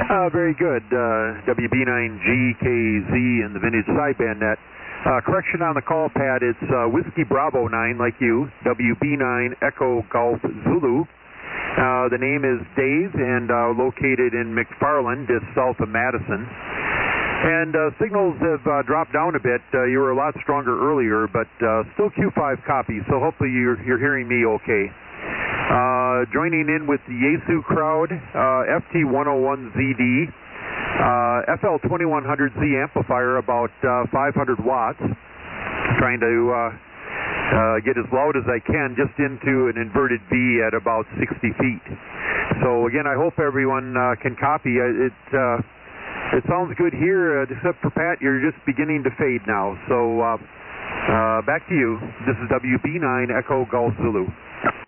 Very good. WB9GKZ in the Vintage Sideband net. Correction on the call pad, it's Whiskey Bravo 9, like you, WB9 Echo Golf Zulu. The name is Dave and located in McFarland, just south of Madison. And signals have dropped down a bit. You were a lot stronger earlier, but still Q5 copy, so hopefully you're hearing me okay. Joining in with the Yaesu crowd, FT101ZD, FL2100Z amplifier, about 500 watts. Trying to get as loud as I can, just into an inverted V at about 60 feet. So again, I hope everyone can copy. It sounds good here, except for Pat, you're just beginning to fade now. So back to you. This is WB9 Echo Golf Zulu.